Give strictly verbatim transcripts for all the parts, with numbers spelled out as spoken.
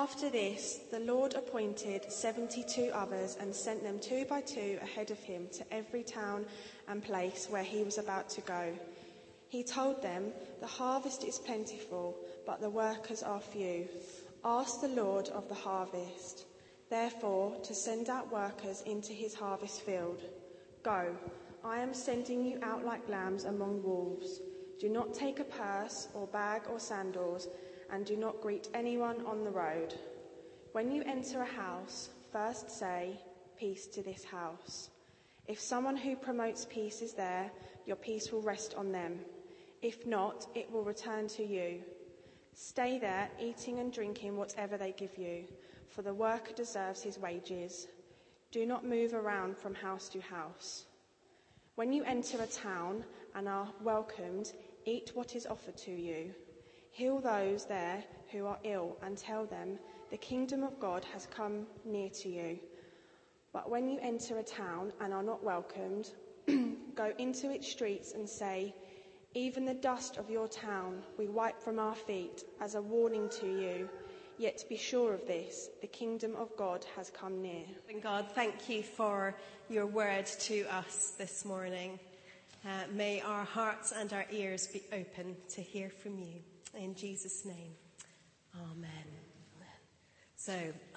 After this, the Lord appointed seventy-two others and sent them two by two ahead of him to every town and place where he was about to go. He told them, "The harvest is plentiful, but the workers are few. Ask the Lord of the harvest, therefore, to send out workers into his harvest field. Go, I am sending you out like lambs among wolves. Do not take a purse or bag or sandals, and do not greet anyone on the road. When you enter a house, first say, 'Peace to this house.' If someone who promotes peace is there, your peace will rest on them. If not, it will return to you. Stay there, eating and drinking whatever they give you, for the worker deserves his wages. Do not move around from house to house. When you enter a town and are welcomed, eat what is offered to you. Heal those there who are ill and tell them, 'The kingdom of God has come near to you.' But when you enter a town and are not welcomed, go into its streets and say, 'Even the dust of your town we wipe from our feet as a warning to you. Yet be sure of this, the kingdom of God has come near.'" And God, thank you for your word to us this morning. Uh, may our hearts and our ears be open to hear from you. In Jesus' name, amen. So,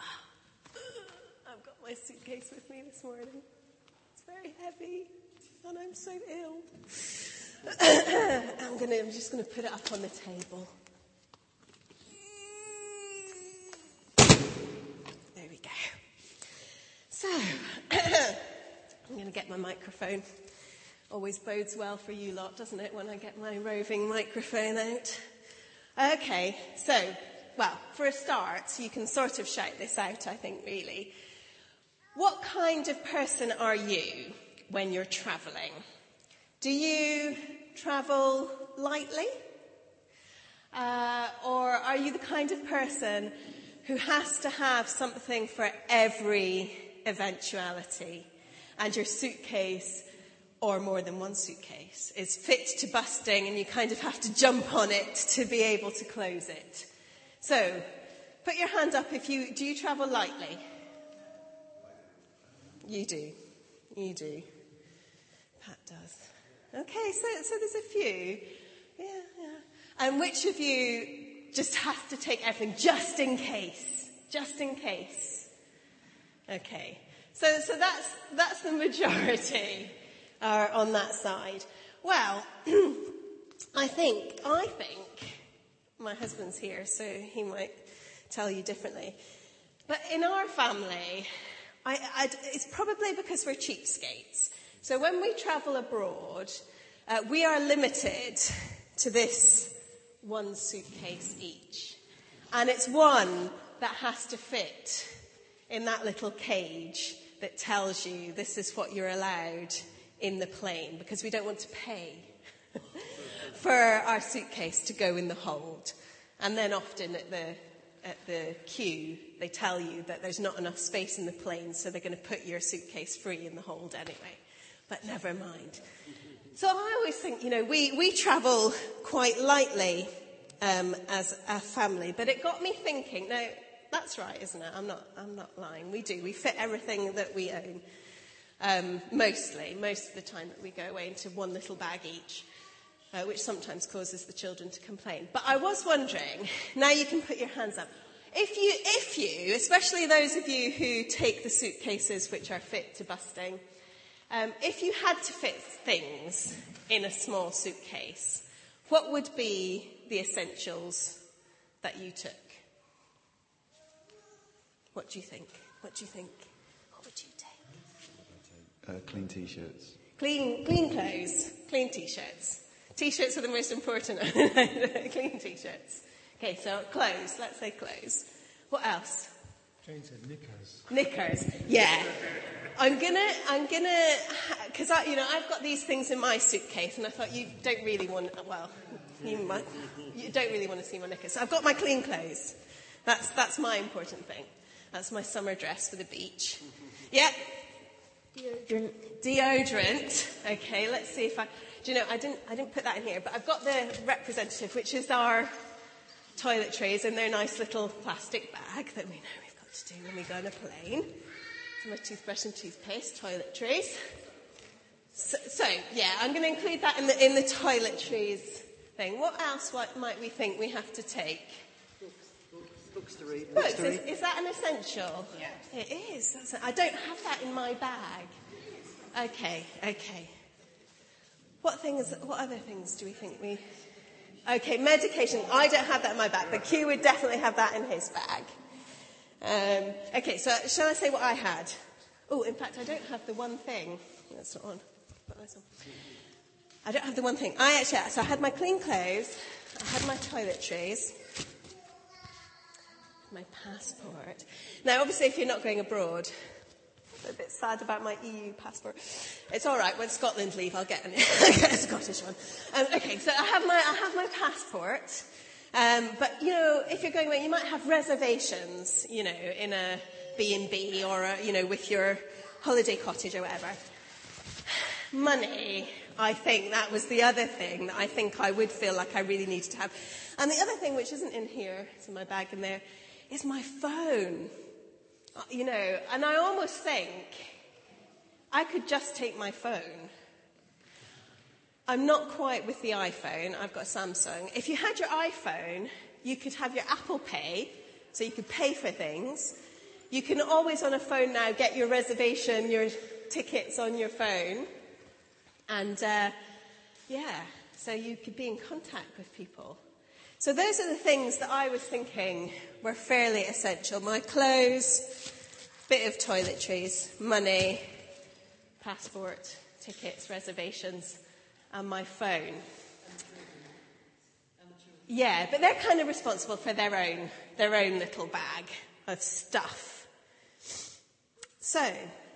I've got my suitcase with me this morning. It's very heavy, and I'm so ill. I'm gonna, I'm just going to put it up on the table. There we go. So, I'm going to get my microphone. Always bodes well for you lot, doesn't it, when I get my roving microphone out? Okay, so, well, for a start, you can sort of shout this out, I think, really. What kind of person are you when you're travelling? Do you travel lightly? Uh, or are you the kind of person who has to have something for every eventuality, and your suitcase, or more than one suitcase, is fit to busting and you kind of have to jump on it to be able to close it? So, put your hand up if you, do you travel lightly? You do. You do. Pat does. Okay, so, so there's a few. Yeah, yeah. And which of you just has to take everything just in case? Just in case. Okay. So, so that's, that's the majority. Are on that side. Well, I think, I think, my husband's here, so he might tell you differently. But in our family, I, I'd, it's probably because we're cheapskates. So when we travel abroad, uh, we are limited to this one suitcase each. And it's one that has to fit in that little cage that tells you this is what you're allowed in the plane, because we don't want to pay for our suitcase to go in the hold. And then often at the at the queue, they tell you that there's not enough space in the plane, so they're going to put your suitcase free in the hold anyway. But never mind. So I always think, you know, we, we travel quite lightly um, as a family, but it got me thinking. Now, that's right, isn't it? I'm not, I'm not lying. We do. We fit everything that we own. Um, mostly, most of the time that we go away into one little bag each, uh, which sometimes causes the children to complain. But I was wondering, now you can put your hands up, if you, if you, especially those of you who take the suitcases which are fit to busting, um, if you had to fit things in a small suitcase, what would be the essentials that you took? What do you think? What do you think? What would you take? Uh, clean t-shirts. Clean, clean clothes, clean t-shirts. T-shirts are the most important. Clean t-shirts. Okay, so clothes. Let's say clothes. What else? Jane said knickers. Knickers. Yeah. I'm gonna, I'm gonna, because I, you know, I've got these things in my suitcase, and I thought you don't really want. Well, you might, you don't really want to see my knickers. So I've got my clean clothes. That's that's my important thing. That's my summer dress for the beach. Yeah. Deodorant. Deodorant. Okay, let's see if I... Do you know, I didn't I didn't put that in here, but I've got the representative, which is our toiletries in their nice little plastic bag that we know we've got to do when we go on a plane. So my toothbrush and toothpaste, toiletries. So, so yeah, I'm going to include that in the in the toiletries thing. What else what might we think we have to take? Books to read. Books, to read. Is, is that an essential? Yeah. It is. That's a, I don't have that in my bag. Okay, okay. What things, what other things do we think we... Okay, medication. I don't have that in my bag, but Q would definitely have that in his bag. Um, okay, so shall I say what I had? Oh, in fact, I don't have the one thing. That's not on. Put this on. I don't have the one thing. I actually, so I had my clean clothes, I had my toiletries, my passport. Now, obviously, if you're not going abroad, I'm a bit sad about my E U passport. It's all right. When Scotland leave, I'll get, an, I'll get a Scottish one. Um, okay, so I have my I have my passport. Um, but you know, if you're going away, you might have reservations. You know, in a B and B or a, you know, with your holiday cottage or whatever. Money. I think that was the other thing that I think I would feel like I really needed to have. And the other thing, which isn't in here, it's in my bag in there, is my phone. You know, and I almost think I could just take my phone. I'm not quite with the iPhone. I've got a Samsung. If you had your iPhone, you could have your Apple Pay, so you could pay for things. You can always on a phone now get your reservation, your tickets on your phone. And, uh, yeah, so you could be in contact with people. So those are the things that I was thinking were fairly essential. My clothes, bit of toiletries, money, passport, tickets, reservations, and my phone. Yeah, but they're kind of responsible for their own, their own little bag of stuff. So,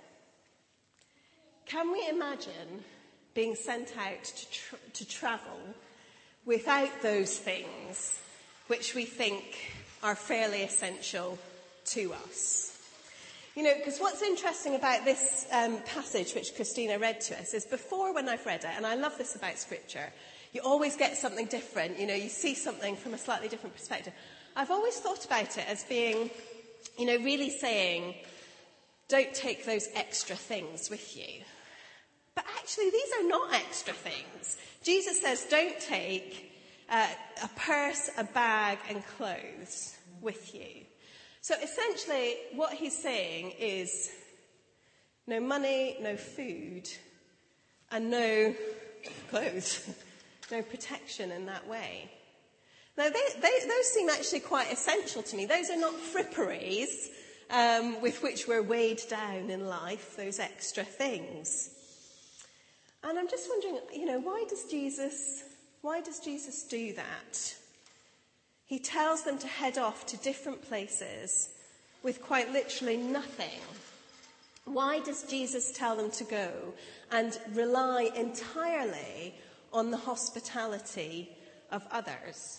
can we imagine being sent out to, tra- to travel without those things which we think are fairly essential to us? You know, because what's interesting about this um, passage which Christina read to us is before when I've read it, and I love this about Scripture, you always get something different. You know, you see something from a slightly different perspective. I've always thought about it as being, you know, really saying, don't take those extra things with you. But actually, these are not extra things. Jesus says, don't take uh, a purse, a bag, and clothes with you. So essentially, what he's saying is no money, no food, and no clothes, no protection in that way. Now, they, they, those seem actually quite essential to me. Those are not fripperies um, with which we're weighed down in life, those extra things. And I'm just wondering, you know, why does Jesus, why does Jesus do that? He tells them to head off to different places with quite literally nothing. Why does Jesus tell them to go and rely entirely on the hospitality of others?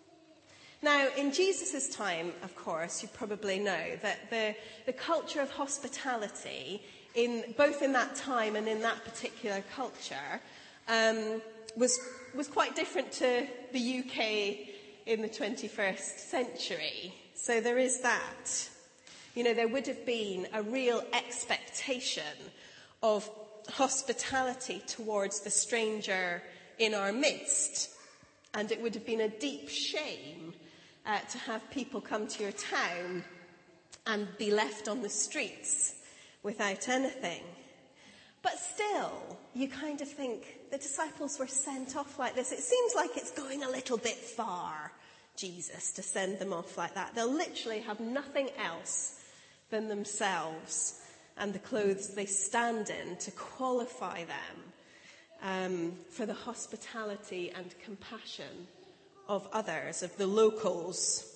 Now, in Jesus' time, of course, you probably know that the, the culture of hospitality, in both in that time and in that particular culture, um, was was quite different to the U K in the twenty-first century. So there is that. You know, there would have been a real expectation of hospitality towards the stranger in our midst. And it would have been a deep shame uh, to have people come to your town and be left on the streets without anything. But still, you kind of think the disciples were sent off like this. It seems like it's going a little bit far, Jesus, to send them off like that. They'll literally have nothing else than themselves and the clothes they stand in to qualify them um, for the hospitality and compassion of others, of the locals.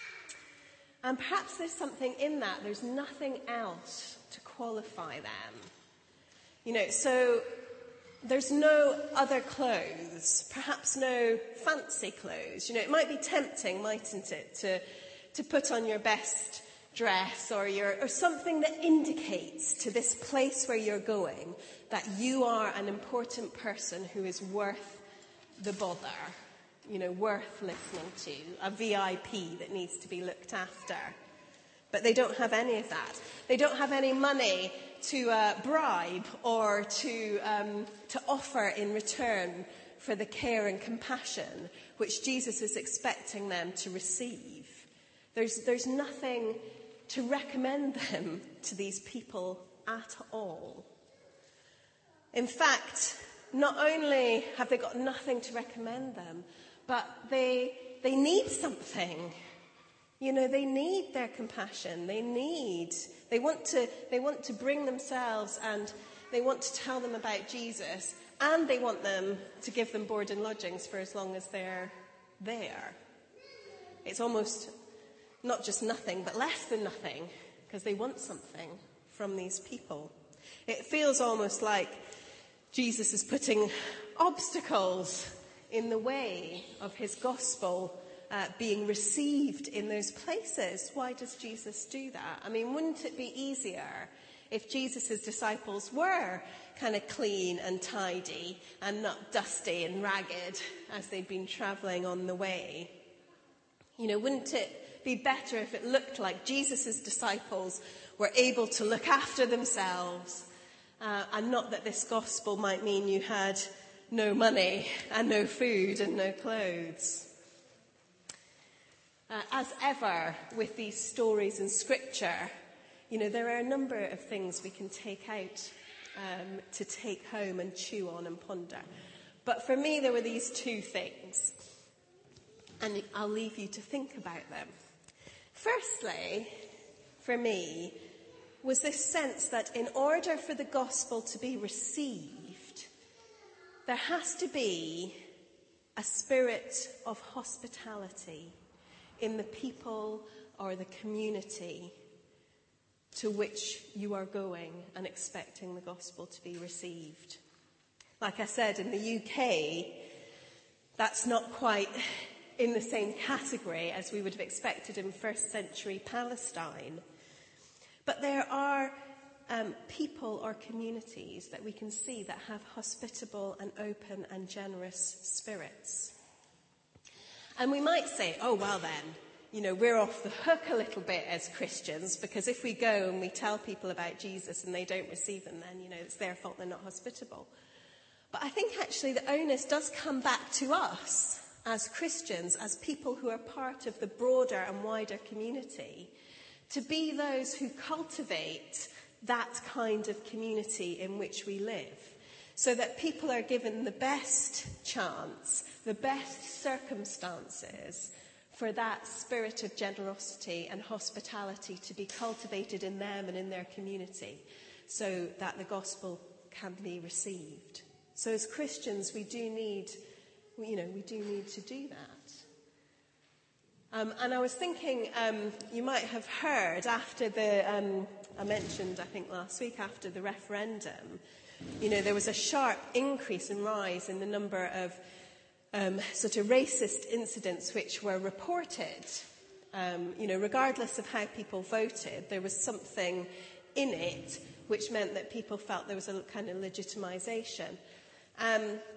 And perhaps there's something in that. There's nothing else to qualify them. You know, so there's no other clothes, perhaps no fancy clothes. You know, it might be tempting, mightn't it, to, to put on your best dress or your, or something that indicates to this place where you're going that you are an important person who is worth the bother. you know, worth listening to, a V I P that needs to be looked after. But they don't have any of that. They don't have any money to uh, bribe or to um, to offer in return for the care and compassion which Jesus is expecting them to receive. There's, there's nothing to recommend them to these people at all. In fact, not only have they got nothing to recommend them, but they they need something. You know, they need their compassion. They need, they want to, they want to bring themselves and they want to tell them about Jesus, and they want them to give them board and lodgings for as long as they're there. It's almost not just nothing, but less than nothing, because they want something from these people. It feels almost like Jesus is putting obstacles in the way of his gospel uh, being received in those places. Why does Jesus do that? I mean, wouldn't it be easier if Jesus' disciples were kind of clean and tidy and not dusty and ragged as they'd been travelling on the way? You know, wouldn't it be better if it looked like Jesus' disciples were able to look after themselves, uh, and not that this gospel might mean you had no money and no food and no clothes? Uh, as ever with these stories in Scripture, you know, there are a number of things we can take out um, to take home and chew on and ponder. But for me, there were these two things, and I'll leave you to think about them. Firstly, for me, was this sense that in order for the gospel to be received, there has to be a spirit of hospitality in the people or the community to which you are going and expecting the gospel to be received. Like I said, in the U K, that's not quite in the same category as we would have expected in first century Palestine. But there are um, people or communities that we can see that have hospitable and open and generous spirits. And we might say, oh, well then, you know, we're off the hook a little bit as Christians, because if we go and we tell people about Jesus and they don't receive him, then, you know, it's their fault they're not hospitable. But I think actually the onus does come back to us as Christians, as people who are part of the broader and wider community, to be those who cultivate that kind of community in which we live, so that people are given the best chance, the best circumstances for that spirit of generosity and hospitality to be cultivated in them and in their community, so that the gospel can be received. So as Christians, we do need, you know, we do need to do that. Um, and I was thinking, um, you might have heard after the, um, I mentioned, I think last week, after the referendum, you know, there was a sharp increase and rise in the number of um, sort of racist incidents which were reported. Um, you know, regardless of how people voted, there was something in it which meant that people felt there was a kind of legitimization, um,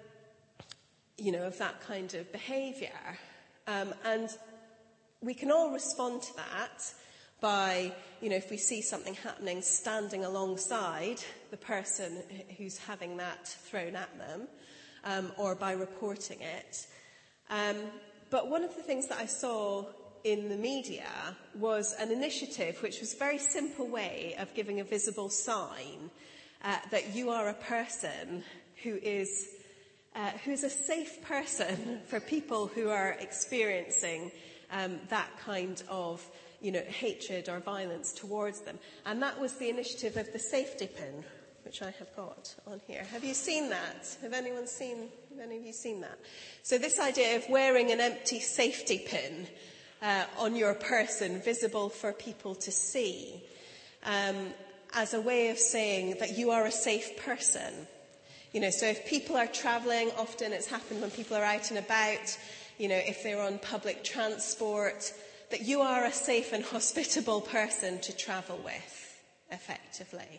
you know, of that kind of behaviour. Um, and we can all respond to that by, you know, if we see something happening, standing alongside the person who's having that thrown at them, um, or by reporting it. Um, but one of the things that I saw in the media was an initiative which was a very simple way of giving a visible sign uh, that you are a person who is uh, who is a safe person for people who are experiencing um, that kind of, you know, hatred or violence towards them. And that was the initiative of the safety pin, which I have got on here. Have you seen that? Have anyone seen, have any of you seen that? So this idea of wearing an empty safety pin uh, on your person, visible for people to see, um, as a way of saying that you are a safe person. You know, so if people are travelling, often it's happened when people are out and about, you know, if they're on public transport, that you are a safe and hospitable person to travel with, effectively.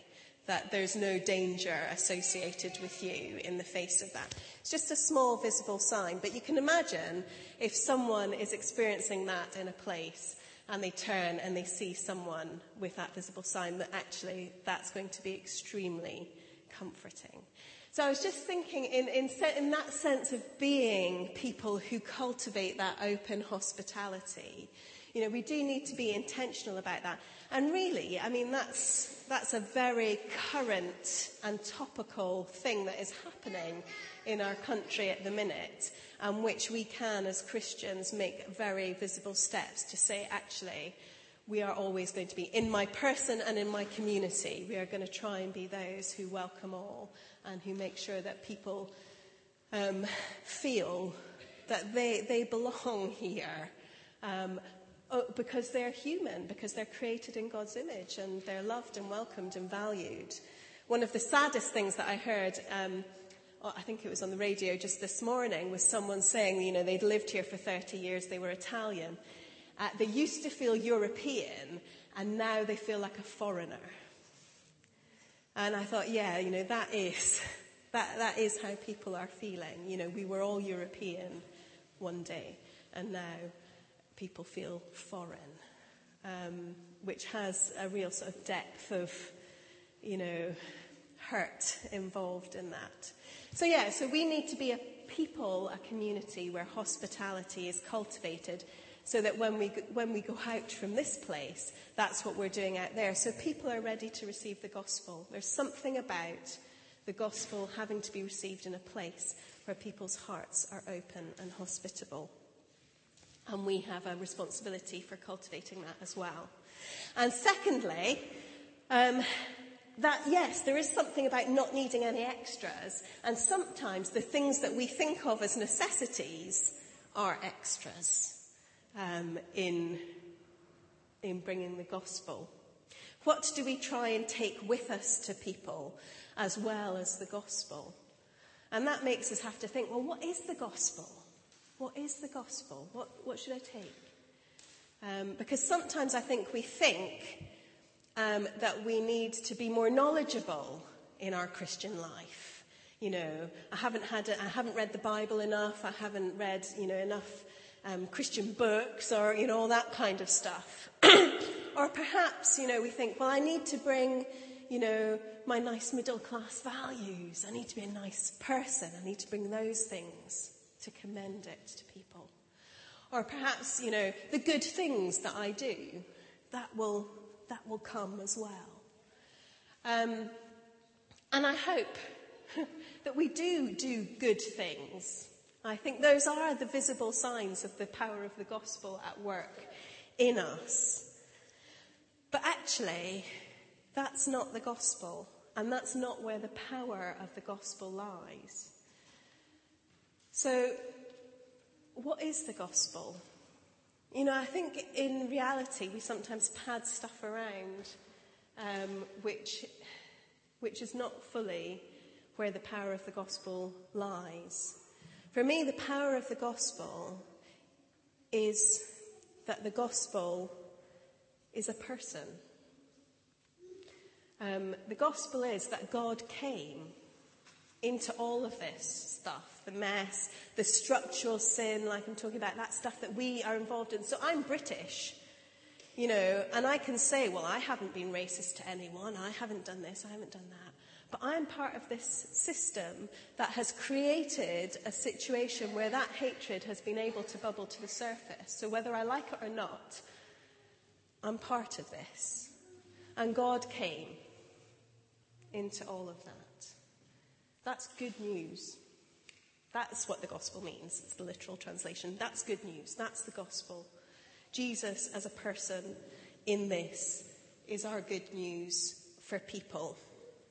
that there's no danger associated with you in the face of that. It's just a small visible sign. But you can imagine if someone is experiencing that in a place and they turn and they see someone with that visible sign, that actually that's going to be extremely comforting. So I was just thinking in, in, in that sense of being people who cultivate that open hospitality, you know, we do need to be intentional about that. And really, I mean, that's, that's a very current and topical thing that is happening in our country at the minute, and which we can, as Christians, make very visible steps to say, actually, we are always going to be, in my person and in my community, we are going to try and be those who welcome all and who make sure that people um, feel that they, they belong here. Um, because they're human, because they're created in God's image and they're loved and welcomed and valued. One of the saddest things that I heard, um, I think it was on the radio just this morning, was someone saying, you know, they'd lived here for thirty years, they were Italian. Uh, they used to feel European and now they feel like a foreigner. And I thought, yeah, you know, that is, that, that is how people are feeling. You know, we were all European one day and now people feel foreign, um, which has a real sort of depth of, you know, hurt involved in that. So yeah, so we need to be a people, a community where hospitality is cultivated, so that when we when we go out from this place, that's what we're doing out there. So people are ready to receive the gospel. There's something about the gospel having to be received in a place where people's hearts are open and hospitable. And we have a responsibility for cultivating that as well. And secondly, um, that yes, there is something about not needing any extras. And sometimes the things that we think of as necessities are extras um, in, in bringing the gospel. What do we try and take with us to people as well as the gospel? And that makes us have to think, well, what is the gospel? What is the gospel? What, what should I take? Um, because sometimes I think we think um, that we need to be more knowledgeable in our Christian life. You know, I haven't had, a, I haven't read the Bible enough. I haven't read, you know, enough um, Christian books, or you know, all that kind of stuff. Or perhaps, you know, we think, well, I need to bring, you know, my nice middle class values. I need to be a nice person. I need to bring those things to commend it to people. Or perhaps, you know, the good things that I do, that will that will come as well. Um, and I hope that we do do good things. I think those are the visible signs of the power of the gospel at work in us. But actually, that's not the gospel, and that's not where the power of the gospel lies. So, what is the gospel? You know, I think in reality we sometimes pad stuff around um, which, which is not fully where the power of the gospel lies. For me, the power of the gospel is that the gospel is a person. Um, the gospel is that God came into all of this stuff, the mess, the structural sin, like I'm talking about, that stuff that we are involved in. So I'm British, you know, and I can say, well, I haven't been racist to anyone, I haven't done this, I haven't done that. But I'm part of this system that has created a situation where that hatred has been able to bubble to the surface. So whether I like it or not, I'm part of this. And God came into all of that. That's good news. That's what the gospel means. It's the literal translation. That's good news. That's the gospel. Jesus as a person in this is our good news for people.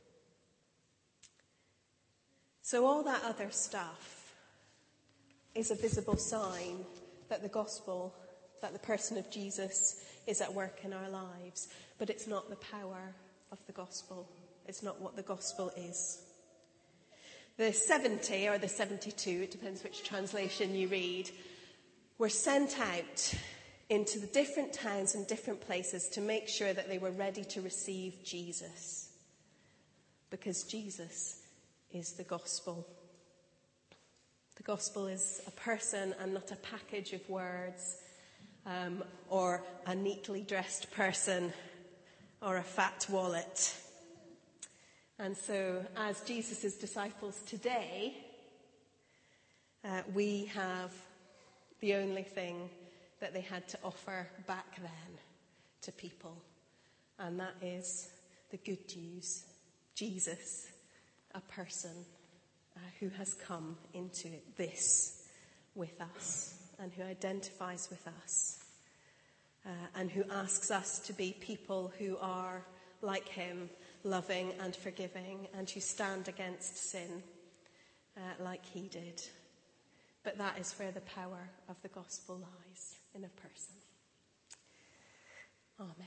So all that other stuff is a visible sign that the gospel, that the person of Jesus is at work in our lives. But it's not the power of the gospel. It's not what the gospel is. The seventy or the seventy-two, it depends which translation you read, were sent out into the different towns and different places to make sure that they were ready to receive Jesus. because Jesus is the gospel. The gospel is a person and not a package of words, um, or a neatly dressed person or a fat wallet. And so, as Jesus' disciples today, uh, we have the only thing that they had to offer back then to people, and that is the good news. Jesus, a person uh, who has come into this with us and who identifies with us uh, and who asks us to be people who are like him, loving and forgiving, and who stand against sin uh, like he did. But that is where the power of the gospel lies, in a person. Amen.